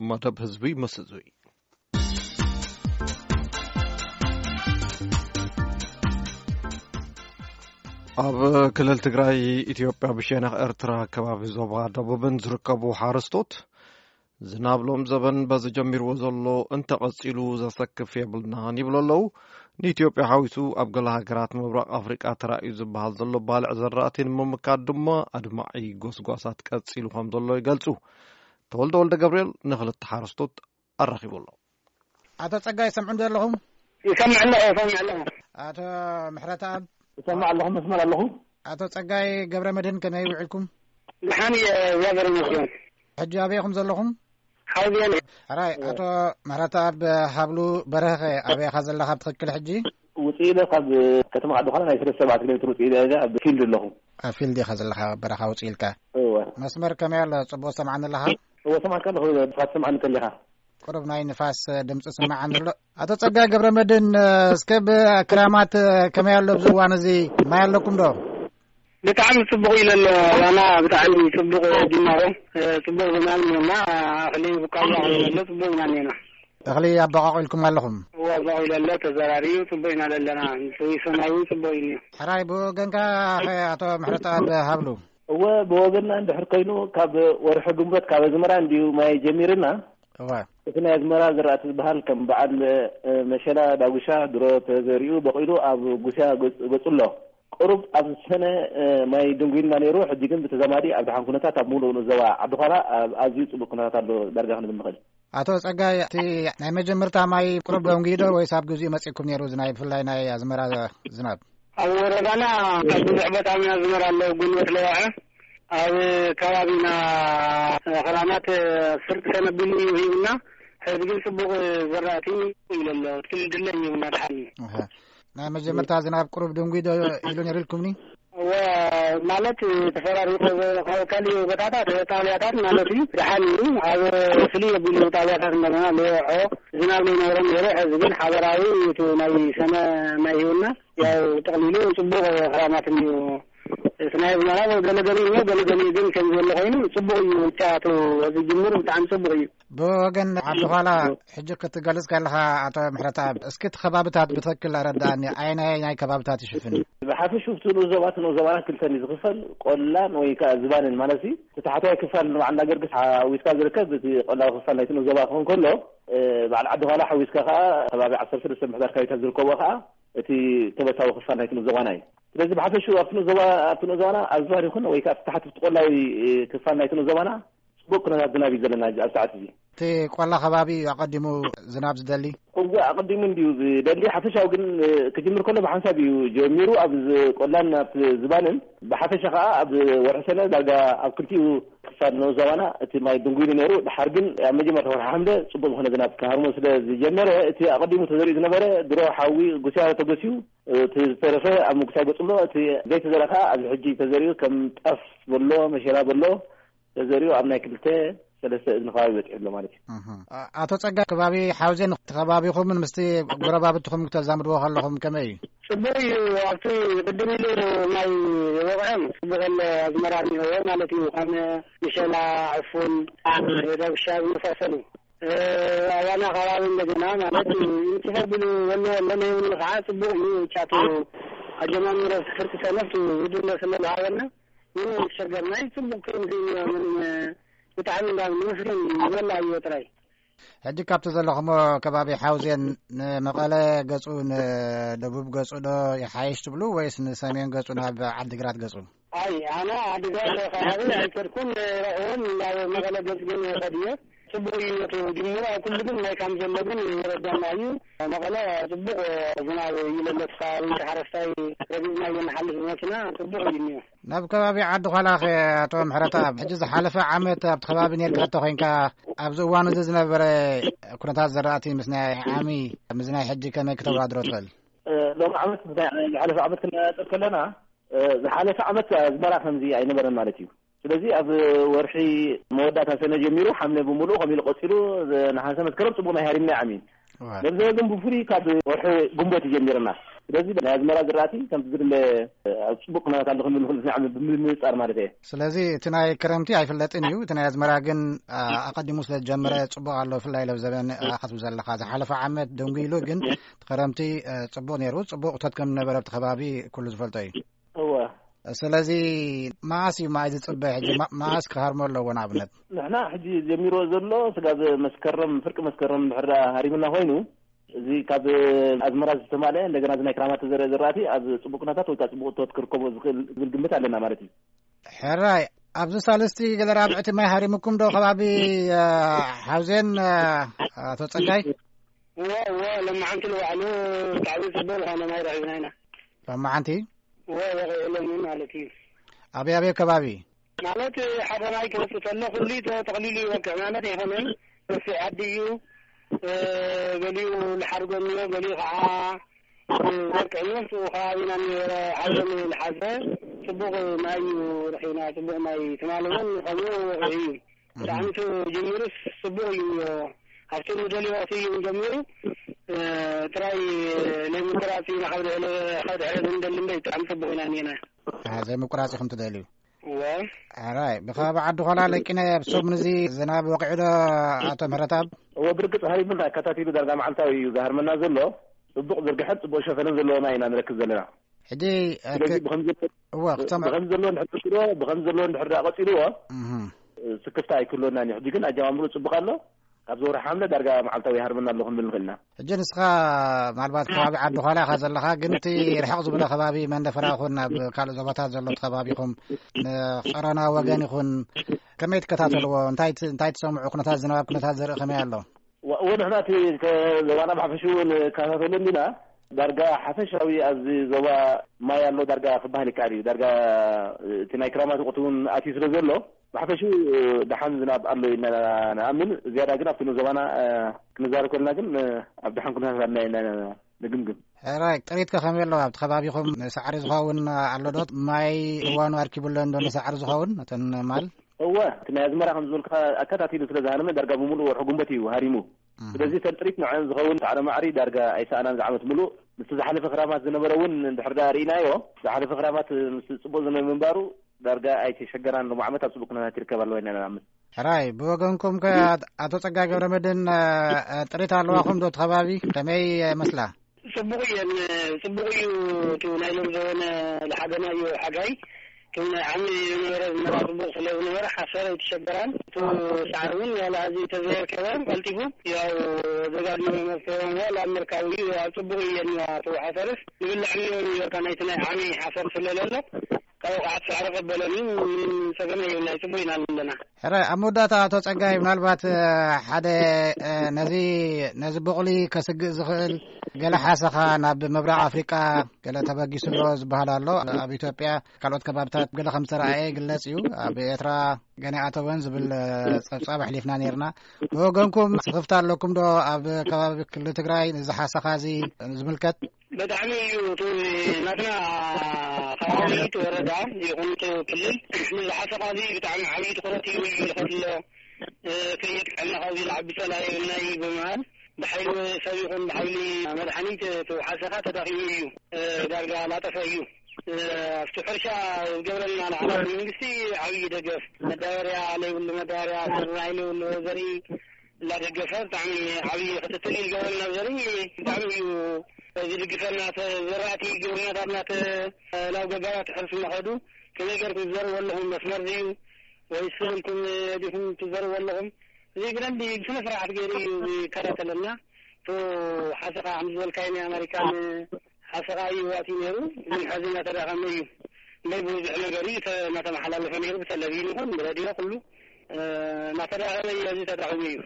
مدب حزبي مسزوي ኣብ ክልል ትግራይ ኢትዮጵያ ብሸነኽ ኤርትራ ከባቢ ዞባ ደቡብን ዝርከቡ ሓረስቶት ዝናብሎም ዘበን በዝጀሚርዎ ዘሎ እንተቐፂሉ ዘሰክፍ የብልናን ይብሉ ኣለዉ። ንኢትዮጵያ ሓዊሱ ኣብ ገለ ሃገራት ምብራቕ ኣፍሪቃ ተራእዩ ዝበሃል ዘሎ ባልዕ ዘራእቲ ንምምካድ ድማ ኣድማዒ ጎስጓሳት ቀፂሉ ከም ዘሎ ይገልጹ። ተወልደ ወልደ ገብርኤል ንኽልተ ሓረስቶት ኣራኺቡ ኣሎ። ኣቶ ጸጋይ ሰምዑን ዘለኹም? ይሰምዕ ኣለኹ። ኣቶ ምሕረት ኣብ ይሰምዕ ኣለኹ መስመር ኣለኹ። ኣቶ ጸጋይ ገብረ መድህን ከመይ ውዒልኩም? ድሓን ያገር መስሎን ሕጂ ኣበይኹም ዘለኹም? ሓውዜን ኣራይ ኣቶ ምሕረት ኣብ ሃብሉ በረኸ ኣበይኻ ዘለኻ ብትክክል ሕጂ? ውፅኢለ ካብ ከተማ ዓድኻላ ናይ 3 ኪሎ ሜትር ውፅኢለ ኣብ ፊልድ ኣለኹ። ኣብ ፊልድ ኢኻ ዘለኻ በረኻ ውፅኢልካ? እወ። መስመር ከመይ ኣሎ? ጽቡቕ ሰምዓኒ ኣለኻ? እወ ሰማዕካ ኣለኹ። ንፋስ ሰማዕኒ ከለኻ ቁሩብ ናይ ንፋስ ድምፂ ስማዓኒ ኣሎ። ኣቶ ጸጋይ ገብረ መድህን እስከ ብክራማት ከመይ ኣሎ ኣብዚ እዋን እዚ ማይ ኣለኩም ዶ? ብጣዕሚ ጽቡቕ ኢለ ኣሎ። ዋና ብጣዕሚ ጽቡቕ ጅማሮ ጽቡቕ ዝናብ እኒአና እኽሊ ቡቃያ ኣሎ ጽቡቕ ኢና እኒአና። እኽሊ ኣበቋቂልኩም ኣለኹም? እወ ኣበቋቂሉ ኣሎ ተዘራሪዩ ጽቡቕ ኢና ዘለና። ሰማይ እውን ጽቡቕ እዩ። ሕራይ ብወገንካ ኣቶ ምሕረት ኣብ ሃብሉ? እወ ብወገንና እንድሕር ኮይኑ ካብ ወርሒ ግንቦት ካብ ኣዝመራ እንዲሁ ማይ ጀሚርና እቲ ናይ ኣዝመራ ዝራእቲ ዝበሃል ከም በዓል መሸላ ዳጉሻ ድሮ ተዘሪኡ በቂሉ ኣብ ጉስያ ገጹሎ ቁሩብ ኣብ ሰነ ማይ ድንጉልና ነይሩ። ሕጂ ግን ብተዘማዲ ኣብ ድሓን ኩነታት ኣብ ሙሉእ ዞባ ዓድኻላ ኣዝዩ ጽቡቕ ኩነታት ኣሎ ዳርጋ ክንብል ንኽእል። ኣቶ ጸጋይ እቲ ናይ መጀመርታ ማይ ቁሩብ ደንጉዶ ወይስ ኣብ ግዜኡ መጺእኩም ነይሩ? ናይ ብፍላይ ናይ ኣዝመራ ዝናብ ኣብ ወረዳና ካብ ብዙሕ ቦታ ኣዝመራ ኣሎ ጉልበት ለዋዐ ኣብ ከባቢና ክራማት ፍርቂ ተነቢሉ እዩ ሂብና ሕዚ ግን ጽቡቕ ዘራእቲ ኢሉ ኣሎ ትልድለ ይብና ድሓኒ ናይ መጀመርታ ዝናብ ቁሩብ ድንጉዶ ኢሉ ነይሩልኩምኒ? እወ ማለት ተፈራሪቑ ካሊእ ቦታታት ጣብያታት ማለት እዩ ድሓኒ ኣብ ፍልይ ኣቢሉ ጣብያታት እንደገና ለውዖ ዝናብ ዘይነበሮም ነይሩ። ሕዚ ግን ሓበራዊ እቲ ናይ ሰነ ማይ ሂብና ያው ጠቕሊሉ ጽቡቕ ክራማት እዩ። እቲ ናይ ኣዝመራ ገለገሊ እዩ ገለገሊ ግን ከም ዘሎ ኮይኑ ጽቡቕ እዩ። ጫቱ እዚ ጅምር ብጣዕሚ ጽቡቕ እዩ። ብወገን ዓድኻላ ሕጂ ክትገልጽ ከለኻ ኣቶ ምሕረት ኣብ እስኪ እቲ ከባብታት ብትክክል ኣረዳእኒ ኣየናይ ናይ ከባብታት ይሽፍን? ብሓፈሹ እቲ ንዞባት ንዞባና ክልተን እዩ ዝኽፈል ቆላን ወይ ከዓ ዝባንን ማለት እዩ። እቲ ታሕተዋይ ክፋል ንባዕልና ገርግስ ሓዊስካ ዝርከብ እቲ ቆላዊ ክፋል ናይቲ ንዞባ ክኸውን ከሎ በዓል ዓድኻላ ሓዊስካ ከዓ ከባቢ 16 ምሕዳር ካቢታት ዝርከቦ ከዓ እቲ ተበታዊ ክፋል ናይቲ ንዞባና እዩ። ስለዚ ብሓፈሹ ኣብቲ ንዞባና ኣብ ዝባን ይኹን ወይ ከዓ ታሕቲ ቆላዊ ክፋል ናይቲ ንዞባና ጽቡቕ ኩነታት ዝናብ እዩ ዘለና ኣብ ሰዓት እዚ። እቲ ቆላ ከባቢ ኣቐዲሙ ዝናብ ዝደሊ እወ ኣቐዲሙ እንዲሁ ዝደሊ ሓፈሻዊ ግን ክጅምር ከሎ ብሓንሳብ እዩ ጀሚሩ ኣብ ቆላን ኣብ ዝባንን ብሓፈሻ ከዓ ኣብ ወርሒ ሰነ ዳርጋ ኣብ ክልቲኡ ክፋል ንዞባና እቲ ማይ ድንጉይሉ ነይሩ። ድሓር ግን ኣብ መጀመርታ ወርሒ ሓምለ ጽቡቕ ዝኾነ ዝናብ ካርሞ ስለ ዝጀመረ እቲ ኣቐዲሙ ተዘሪኡ ዝነበረ ድሮ ሓዊ ጉስያ ተገሲዩ እቲ ዝተረፈ ኣብ ምጉሳይ ገጽሎ እቲ ዘይተዘረኻ ኣብዚ ሕጂ ተዘሪኡ ከም ጣፍ በሎ መሸላ በሎ ተዘሪኡ ኣብ ናይ ክልተ ሰለስተ እዝኒ ከባቢ በፂሑ ኣሎ ማለት እዩ። ኣቶ ጸጋይ ከባቢ ሓውዜን ተኸባቢኹምን ምስቲ ጎረባብትኹም ክተዛምድዎ ከለኹም ከመይ እዩ? ጽቡቕ እዩ። ኣብቲ ቅድም ኢሉ ናይ ወቕዕም ጽቡቕ ኣዝመራ እኒሄዎ ማለት እዩ። ከም መሸላ፣ ዕፉን፣ ዳጉሻ ዝመሳሰሉ ኣዋና ከባቢ እንደገና ማለት እንትፈቢሉ ወሎ ለነይብሉ ከዓ ጽቡቕ እዩ። ጫቱ ኣጀማምሮ ፍርቂ ሰነፍቲ ውድነ ስለዝሃበና ምንም ተሸገርናይ ጽቡቕ ክምዚ ብጣዕሚ ንምስግን ዘላ እዩ ጥራይ። ሕጂ ካብቲ ዘለኹሞ ከባቢ ሓውዜን ንመቐለ ገጹ ንደቡብ ገጹ ዶ ይሓይሽ ትብሉ ወይስ ንሰሜን ገጹ ናብ ዓዲግራት ገጹ? ኣይ ኣነ ዓዲግራት ከባቢ ኣይከድኩን ረኽቦም ናብ መቐለ ገጽ ግን ከድየ ጽቡቕ እዩ። እቲ ጅምሮ ኣብ ኩሉ ግን ናይ ከም ዘሎ ግን ይረዳና እዩ። መቐለ ጽቡቕ ዝናብ ይለለት ከባቢ ሓረስታይ ረጊዝና እየናሓልፍ መኪና ጽቡቕ እዩ እኒኦ። ናብ ከባቢ ዓድኻላ ኣቶ ምሕረት ኣብ ሕጂ ዝሓለፈ ዓመት ኣብቲ ከባቢ ነርካ ተኮይንካ ኣብዚ እዋን እዚ ዝነበረ ኩነታት ዘራእቲ ምስ ናይ ዓሚ ምስ ናይ ሕጂ ከመይ ከተወዳድሮ ትኽእል? ሎሚ ዓመት ዝሓለፈ ዓመት ክንነጥር ከለና ዝሓለፈ ዓመት ኣዝመራ ከምዚ ኣይነበረን ማለት እዩ። ስለዚ ኣብ ወርሒ መወዳእታ ሰነ ጀሚሩ ሓምለ ብምሉእ ከመኢሉ ቀፂሉ ናሓሰ መስከረም ጽቡቕ ናይ ሃሪምና ዓሚ نبذل بفري كاد وح جنبت جميرنا ስለዚህ ለአዝመራ ዝራእቲ ከም ዝግለ ጽቡቅ ነው ካለሁ ምን ሁሉ ዓመት ብምምጻር ማለት ነው ስለዚ ትናይ ክረምቲ አይፈለጥን እዩ ትናይ አዝመራ ግን አቀዲሙ ስለጀመረ ጽቡቅ አለው ፍላይ ለዘበን አኸቱ ዘለኻ ዝሓለፈ ዓመት ደንጉይሉ ግን ክረምቲ ጽቡቅ ነይሩ ጽቡቅ ተትከም ነበረ ተኸባቢ ኩሉ ዝፈልጦ እዩ እዋ ስለዚ ማአሲ ማይዝ ጽበህ ማአስ ከሃርሞ ለወና አብነት ንሕና ሕጂ ጀሚሮ ዘሎ ስጋብ መስከረም ፍርቅ መስከረም ድሕራ ሃሪምና ኮይኑ እዚ ካብ አዝመራ ዝተማለ እንደገና ዝናይ ክራማት ዘራእቲ ኣብ ጽቡቅነታት ወይ ጽቡቅ ተትክርኮቦ ዝብል ግምት ኣለና ማለት እዩ ሕራይ ኣብዚ ሳለስቲ ገለራብዕቲ ማይ ሃሪምኩም ዶ ከባቢ ሓውዜን ተጸጋይ ለማዓንቲ ለዋዕሉ تعويض ጽቡቅ ሆነ ማይ ረሂብና ኢና ለማዓንቲ ወለምን ማለት እዩ አብያቤ ከባቢ ማለት ሓበናይ ከወስተለ ኩሉ ተقليل ይወቅዕ ማለት ይሆነን በስ ዓዲዩ ገሊኡ ለሓርጎም ገሊኡ ከዓ ወቅዕነት ወኻቢና ሓዘን ለሓዘ ጽቡቅ ማይ ረኺና ጽቡቅ ማይ ተማለውን ከምኡ እዩ ዳዕምቱ ጀሚሩስ ጽቡቅ እዩ ኣብቲ ደልዮ እዩ ጀሚሩ ትራይ ለምቁራጺ ናኸብደ ኸብደ እንደልም በጣም ጽቡቅ ኢና ኒና ዘይ ምቁራጺ ከም ትደልዩ አራይ በኻባ ዓዱ ኾላ ለቂነ ብሶም ንዚ ዝናብ ወቂዑ አቶ ምህረታብ ወብርግጥ ሃሪምና ከታቲሉ ዳርጋ መዓልታዊ እዩ ዝሃርመና ዘሎ ጽቡቅ ዝርግሐት ጽቡቅ ሸፈነን ዘለዎና ኢና ንረክብ ዘለና ሕጂ ብኸም ዘሎ እንድሕር ቀፂልዎ ስክፍታ ኣይክህልወና ኒ ሕጂ ግን ኣጀማምሩ ጽቡቅ ኣሎ ካብ ዞር ሓምለ ዳርጋ መዓልታዊ ሃርመና ኣለኹ ንብል ንኽእልና ሕጂ ንስኻ ምናልባት ከባቢ ዓዲ ኋላ ኢኻ ዘለኻ ግን እቲ ርሕቕ ዝበለ ከባቢ መንደፈራ ይኹን ኣብ ካልእ ዞባታት ዘሎ ተኸባቢኹም ንቐረና ወገን ይኹን ከመይ ትከታተልዎ እንታይ ትሰምዑ ኩነታት ዝናብ ኩነታት ዘርኢ ከመይ ኣሎ ወንሕና እቲ ዞባና ብሓፈሹ ንከታተለኒ ኢና ዳርጋ ሓፈሻዊ ኣብዚ ዞባ ማይ ኣሎ ዳርጋ ክበሃል ይከኣል እዩ ዳርጋ እቲ ናይ ክራማት ወቅቲ እውን ኣትዩ ስለ ዘሎ ብሓፈሹ ደሓን ዝናብ ኣሎ ኢና ንኣምን ዝያዳ ግን ኣብቲ ዞባና ክንዛረብ ከለና ግን ኣብ ደሓን ኩነታት ኣለና ኢና ንግምግም ሕራይ ጥሪትከ ከመይ ኣሎ ኣብቲ ከባቢኹም ሳዕሪ ዝኸውን ኣሎ ዶ ማይ እዋኑ ኣርኪቡለን ዶ ንሳዕሪ ዝኸውን እተን ማል እወ እቲ ናይ ኣዝመራ ከም ዝበልካ ኣከታቲሉ ስለ ዝሃነመ ዳርጋ ብምሉእ ወርሒ ጉንበት እዩ ሃሪሙ ስለዚ ተንጥሪት ንዕን ዝኸውን ሳዕሪ ማዕሪ ዳርጋ ኣይሰኣናን ዝዓመት ምሉእ ምስ ዝሓለፈ ክራማት ዝነበረ እውን እንድሕር ዳ ርኢናዮ ዝሓለፈ ክራማት ምስ ጽቡቅ ዝነበረ ምንባሩ ዳርጋ ኣይተሸገራን ሎማ ዓመት ኣብ ጽቡቅ ኩነታት ይርከብ ኣለዎ ኢና ንኣምን ሕራይ ብወገንኩም አቶ ጸጋይ ገብረመድህን ጥሪት ኣለዋኹም ዶ ተኸባቢ ከመይ መስላ ጽቡቅ እዩ እቲ ናይ ሎም ዘበነ ዝሓገና እዩ ሓጋይ كنا عمي نرى صبوغ سلوه نرى حسارة يتشبران تو سعرون ولا هذه تزير كلام قلتكم يا زقاد مفهوم ولا مركاوي صبوغي يعني تو حسارة يقول عمي كان يتنا عمي حسارة سلالة كاو قعد سعر قبلني من سجنه يلا يسبوين لنا ሕራይ ኣብ መወዳእታ አቶ ጸጋይ ምናልባት ሓደ ነዚ በቕሊ ከስግእ ዝኽእል ገለ ሓሰኻ ናብ ምብራቕ ኣፍሪቃ ገለ ተበጊስሎ ዝበሃል ኣሎ ኣብ ኢትዮጵያ ካልኦት ከባብታት ገለ ከም ዝተረኣየ ግለጽ እዩ ኣብ ኤርትራ ገና ኣተወን ዝብል ጸብጻብ ኣሕሊፍና ነርና ብወገንኩም ስኽፍታ ኣለኩም ዶ ኣብ ከባቢ ክልል ትግራይ ነዚ ሓሰኻ እዚ ዝምልከት በጣም እዩ ናትና ከባቢ ወረዳ ይኹን ክልል ነዚ ሓሰኻ እዚ ብጣዕሚ ዓብዪ ትኩረት እዩ ዝኸድሎ ከየጥቅዕና ካብዚ ዝዓቢ ፀላኢ ናይ ብምባል ብሓይሊ ሰብ ይኹን ብሓይሊ መድሓኒት ሓሰኻ ተዳኺሙ እዩ ዳርጋ ላጠፈ እዩ ኣብቲ ሕርሻ ዝገብረልና ንዓላት መንግስቲ ዓብዪ ደገፍ መዳበርያ ዘይብሉ መዳበርያ ስርናይ ዘይብሉ ዘርኢ እናደገፈ ብጣዕሚ ዓብዪ ክትትል እዩ ዝገበረልና ዘርኢ ብጣዕሚ እዩ ዝድግፈና ዘራእቲ ግብርናታትናት ናብ ገባራት ሕርስ እናኸዱ ከመይ ጌርኩም ትዘርዎ ኣለኹም መስመር እዩ ወይስ ስልኩም ዲኹም ትዘርዎ ኣለኹም እዚ ብደንቢ ብስነ ስርዓት ገይሩ እዩ ዝከታተለና ቶ ሓሰኻ ከም ዝበልካዮ ናይ ኣሜሪካን ሓሰኻ እዩ ዋትዩ ነይሩ ግን ሕዚ እናተዳኸመ እዩ ናይ ብዙሕ ነገር እዩ እናተመሓላለፈ ነይሩ ብቴሌቭዥን ይኹን ብሬድዮ ኩሉ እናተዳኸመ እዩ እዚ ተዳኺሙ እዩ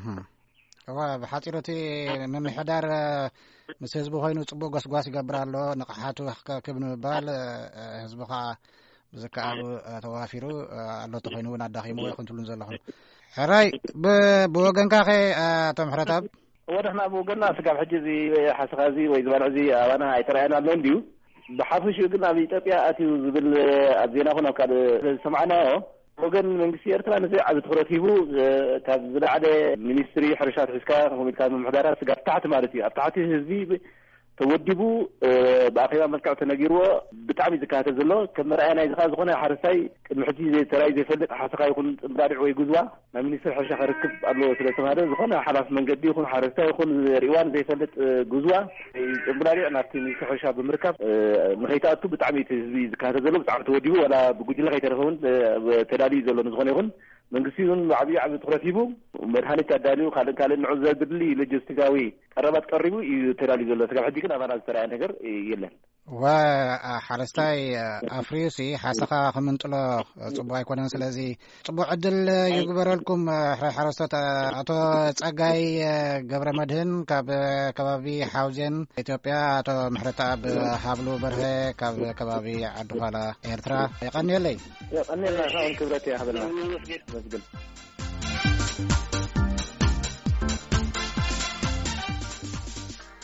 እዋ ብሓፂሩ እቲ ምምሕዳር ምስ ህዝቢ ኮይኑ ጽቡቅ ጎስጓስ ይገብር ኣሎ ንቕሓቱ ክብ ንምባል ህዝቢ ከዓ ብዝከኣሉ ተዋፊሩ ኣሎ ተኮይኑ እውን ኣዳኺሙ ወይ ኩንትሉን ዘለኹም ሕራይ ብወገንካ ኸ ኣቶ ምሕረታብ ወደሕና ብወገንና ስጋብ ሕጂ እዚ ሓሰኻ እዚ ወይ ዝበልዕ እዚ ኣባና ኣይተረኣየና ኣሎ እንድዩ ብሓፈሹ ግን ኣብ ኢትዮጵያ ኣትዩ ዝብል ኣብ ዜናኹን ኣብ ካልእ ሰማዕናዮ وقال من قصير ترى نزع عبد خرطيبو كابزل على منستري حرشات حسكا هم كانوا محضرات سقط تحت مالتي أبتعتي هزبي تودبو بأخيرا مسكعو تناقيرو بتعمي زكاة الزلو كما رأينا إذا خاز حرساي المحجي زي تراي زي فلق حسقا يكون مدارع ويقوزوا ما منيسر حرشا خاركب أبلو سلسة هذا زخونا حلاف من قدي يكون حرساي يكون ريوان زي فلق قوزوا مدارع نافتي منيسر حرشا بمركب مخيطاتو بتعمي تزبي زكاة الزلو بتعمي تودبو ولا بقوجي لغاية تلفون تلالي زلو نزغون يكون من قصيرون عبي عبد خرطيبو مرحانة كادانيو خالن عزال بدلي لجستقاوي قربات قربو يتلالي زلو سقاب حدي كنا أنا أسترعي نقر يلن وحرستاي أفريسي حاسقا خمنطلو صبوا يكونن سلازي صبوا عدل يقبرلكم حرستات أتو تساقاي قبر مدهن كاب كبابي حوزين إثيوبيا أتو محرتا بحابلو برهي كاب كبابي عدوغالا إيرترا يقني لي يقني لنا خاون كبرتي يا حبلنا